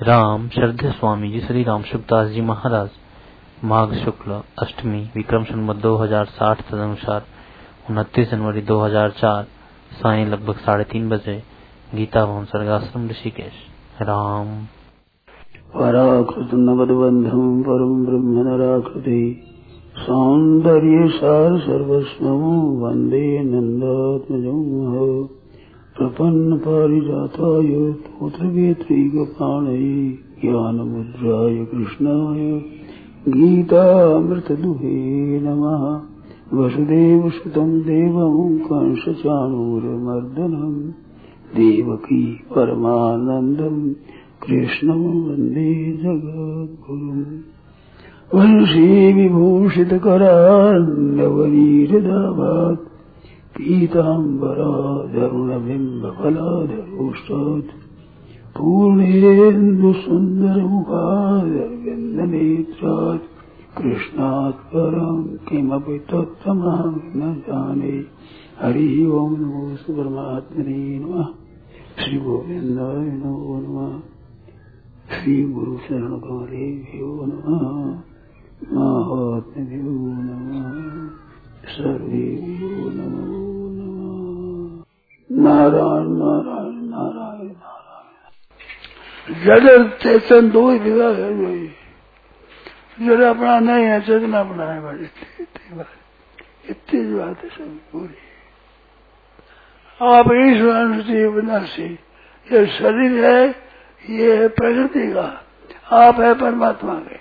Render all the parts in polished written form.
राम श्रद्धेय स्वामी जी श्री राम सुखदास जी महाराज माघ शुक्ल अष्टमी विक्रम संवत 2060 तदनुसार 29 जनवरी 2004 सायं लगभग 3:30 बजे गीता भवन सर्गाश्रम ऋषिकेश। राम पराकृत नवद्बंधम परम ब्रह्म नराकृति सौंदर्य सार सर्वस्वं वंदे नंदात्मजं प्रपन्न पारिजाताय तोत्रवेत्रैकपाणये ज्ञानमुद्राय कृष्णाय गीतामृतदुहे नमः। वसुदेवसुतं देवं कंसचाणूरमर्दनं देवकी परमानन्दं कृष्णं वन्दे जगद्गुरुम्। वंशी विभूषितकरान्नवनीरदाभात् पीताम्बराधरुणबिम्बफलाधरोष्टात् पूर्णेन्दुसुन्दरमुखादरविन्दनेत्रात् कृष्णात् परं किमपि तत्त्वमहं न जाने। हरि ओं नमो परमात्मने नमः। श्री गोविन्दाय नमो नमः। श्री गुरु शरण कमलेभ्यो नमः। महात्म्यो नमः। सर्वेभ्यो नमो नमः। नारायण नारायण नारायण नारायण। जड़ चेतन दो ही विभाग है। जो जड़ अपना नहीं है, चेतन अपना है। बड़ी इतनी बात है सब पूरी। आप ईश्वर से विनाशी, ये शरीर है, ये है प्रकृति का, आप है परमात्मा के।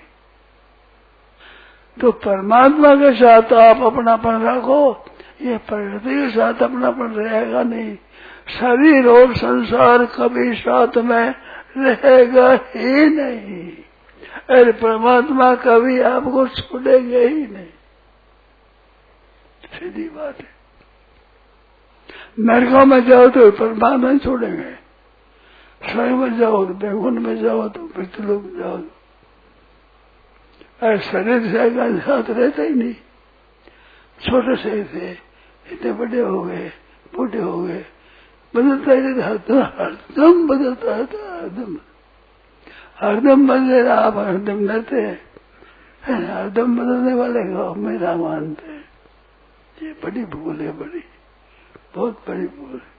तो परमात्मा के साथ आप अपनापन रखो, ये प्रकृति के साथ अपनापन रहेगा नहीं। शरीर और संसार कभी साथ में रहेगा ही नहीं। अरे परमात्मा कभी आपको छोड़ेंगे ही नहीं। सीधी बात है। नरकों में जाओ तो परमात्मा नहीं छोड़ेंगे, स्वर्ग में जाओ तो बैकुंठ में जाओ तो मृत्युलोक में जाओ। अरे शरीर से साथ रहता ही नहीं। छोटे से थे, इतने बड़े हो गए, बूढ़े हो गए, बदलता ही रहता, हरदम बदलता रहता, हरदम बदले। आप हरदम डरते हैं, हरदम बदलने वाले को मेरा मानते हैं। ये बड़ी भूल है, बड़ी बहुत बड़ी भूल है।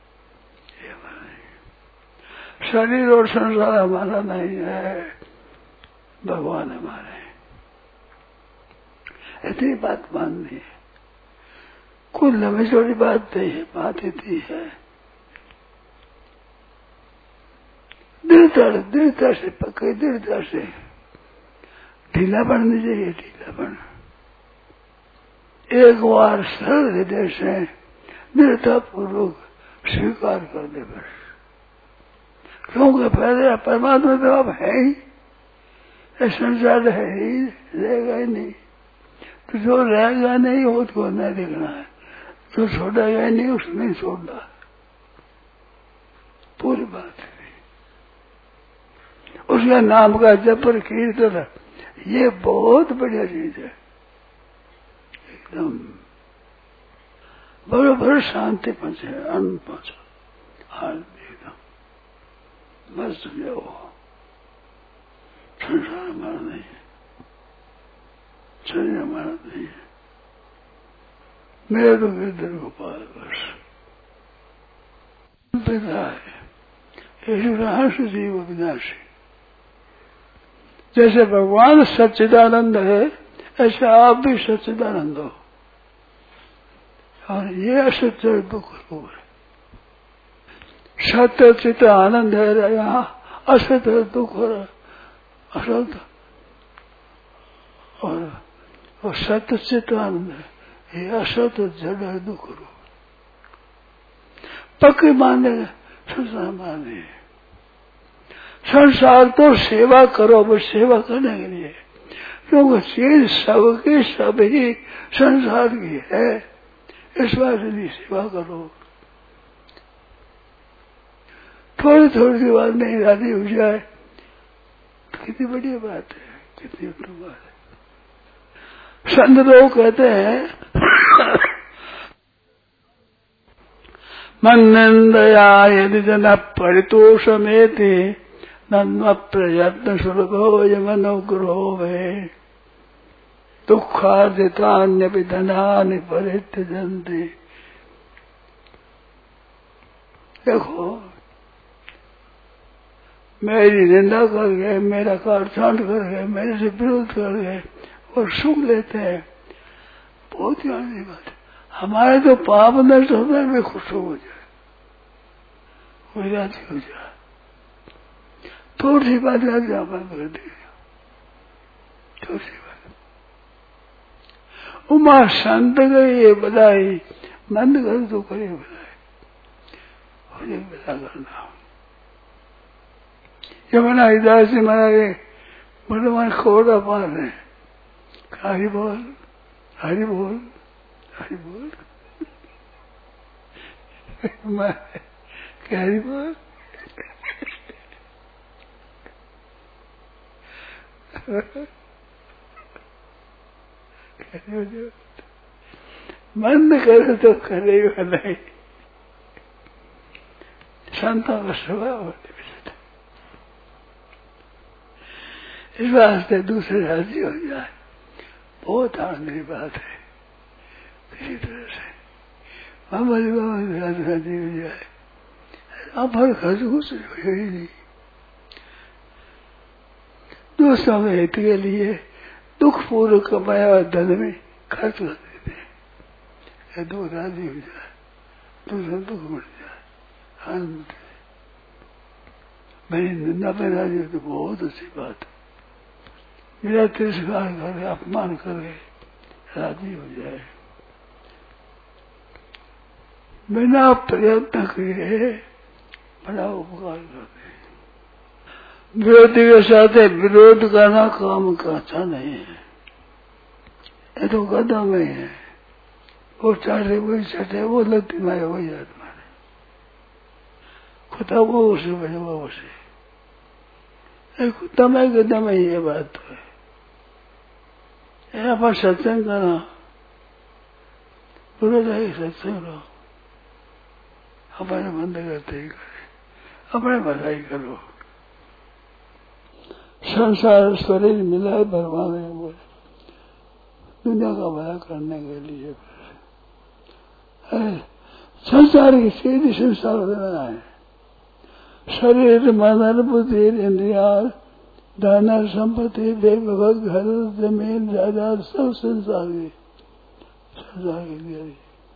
शरीर और संसार हमारा नहीं है, भगवान हमारे। इतनी बात माननी है, कोई लंबी चौड़ी बात नहीं है। बात इतनी है, दृढ़ता से पक्के, दृढ़ता से ढीलापन नहीं चाहिए। ढीलापन एक बार सरल हृदय से दृढ़ता पूर्वक स्वीकार कर दे बस। क्योंकि पहले परमात्मा तो आप है ही, संसार है ही, रहेगा ही नहीं। तो जो रहेगा नहीं वो तो नहीं देखना है, जो छोड़ेगा नहीं उसको नहीं छोड़ना। पूरी बात है। उसका नाम का जप और कीर्तन, ये बहुत बढ़िया चीज है। एकदम बराबर शांति पहुंचे, आनंद पहुंचा, एकदम बस जाओ। संसार हमारा नहीं है, शरीर हमारा नहीं है। मेरा तो गिरधर गोपाल बस पिता है। ईश्वरांश जीव विनाशी। जैसे भगवान सच्चिदानंद है, ऐसे आप भी सच्चिदानंद हो। और ये असत्य दुख रूप है। सत्य चित्त आनंद है यहाँ, असत्य दुख और असत और सत्य चित्त आनंद है, ये असत जड़ है दुख रूप। पक्के मानने संसार माने। संसार तो सेवा करो, बस सेवा करने के लिए, क्योंकि चीज सबकी सब ही संसार की है। इस बात से सेवा करो। थोड़ी थोड़ी सी बात नहीं राजी हो जाए तो कितनी बढ़िया बात है, कितनी उत्तम बात है। संत लोग कहते हैं मन निंदया यदि जन परितोषमेति न प्रयत्न सुलभो यमनुग्रहो में दुखार्जितान्य धनानि परित्यजन्ति। देखो, मेरी निंदा कर गए, मेरा काटछांट कर गए, मेरे से विरोध कर गए और सुख लेते हैं, बहुत ही आनंद बात है। हमारे तो पाप नष्ट होता है, वे खुश हो जाए, हो जाती हो जाए, थोड़ी सी बात याद बंद कर दी, थोड़ी सी बात। उमा संत गई बधाई, बंद कर तो करे बधाई, हो जाए बता करना। यमुना हिदास जी महाराज वर्तमान खोड़ा पार है, हरि बोल हरि बोल हरि बोल, हरि बोल। बंद करे तो करे भलाई, संतों का स्वभाव होते। इस वास्ते दूसरे राजी हो जाए, बहुत आनंद की बात है। किसी तरह से हमारी राजी हो जाए, अब हर खर्च कुछ हो ही नहीं। दूसरों के हित के लिए दुख पूर्वक कमाया हुआ धन में खर्च कर देते हैं। दो राजी हो जाए, दूसरा दुख मिट जाए, आनंद। मेरी निंदा में राजी हो तो बहुत अच्छी बात है। मेरा तिरस्कार करे, अपमान करे, राजी हो जाए, बिना प्रयत्न किए बड़ा उपकार करते। विरोधी के साथ विरोध करना काम का अच्छा नहीं है। ये तो गदा में है, वो चाटे वही चाटे, वो लगती मारे वही जात मारे, खुदा वो उसे बजवा उसे। कुत्ता में गदा में ये बात तो है। अपन सत्संग करना, पूरा जाए सत्संग रहो, अपने बंद करते ही करे, अपने भलाई करो। संसार शरीर मिला है भरवाने बोले, दुनिया का भला करने के लिए संसार की सीधी संसार देना है। शरीर मन बुद्धि इंद्रिया धन संपत्ति बेभग घर जमीन जायदाद सब संसार के लिए।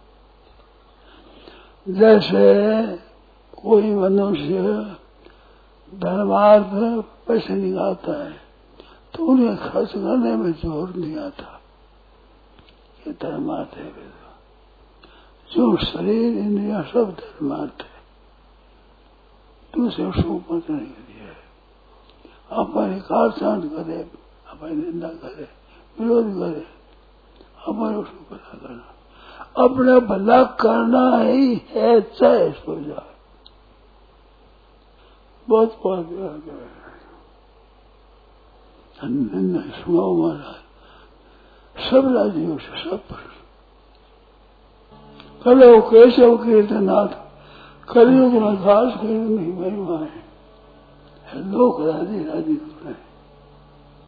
जैसे कोई मनुष्य धर्मार्थ पैसे निकालता है तो उन्हें खर्च करने में जोर नहीं आता, ये धर्मार्थ है। जो शरीर इंद्रिया सब धर्मार्थ है, दूसरे उसको मत नहीं करिए। अपने काटछांट करे, अपनी निंदा करे, विरोध करे, अपने उसको भला करना, अपना भला करना ही है, चाहे सो जाए। बहुत बात निंदा सुनाओ महाराज, सब राजी हो से सब पर कलो केशव कीर्तनाथ, कलयुग में खास कीर्तन की महिमा है। लोग राजी राजी होते हैं।